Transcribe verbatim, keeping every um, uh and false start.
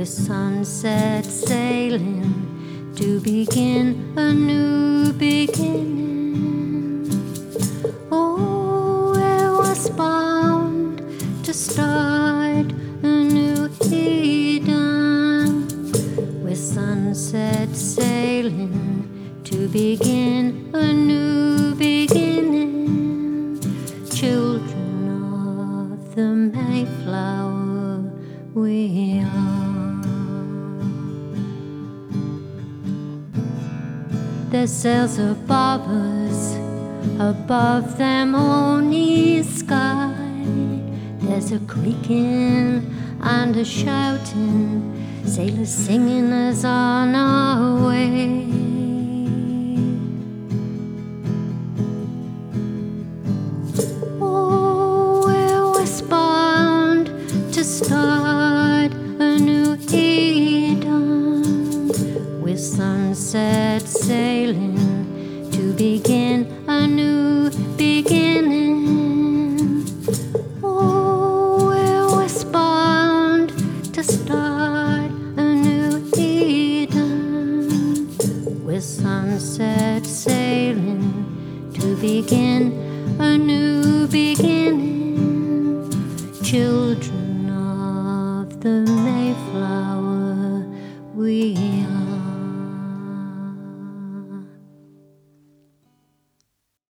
with sunset sailing to begin a new beginning. Oh, I was bound to start a new Eden, with sunset sailing to begin a new beginning. Children of the Mayflower we are. There's sails above us, above them only sky. There's a creaking and a shouting, sailors singing us on our way. Oh, we're westbound to start a new Eden, with sunset sailing to begin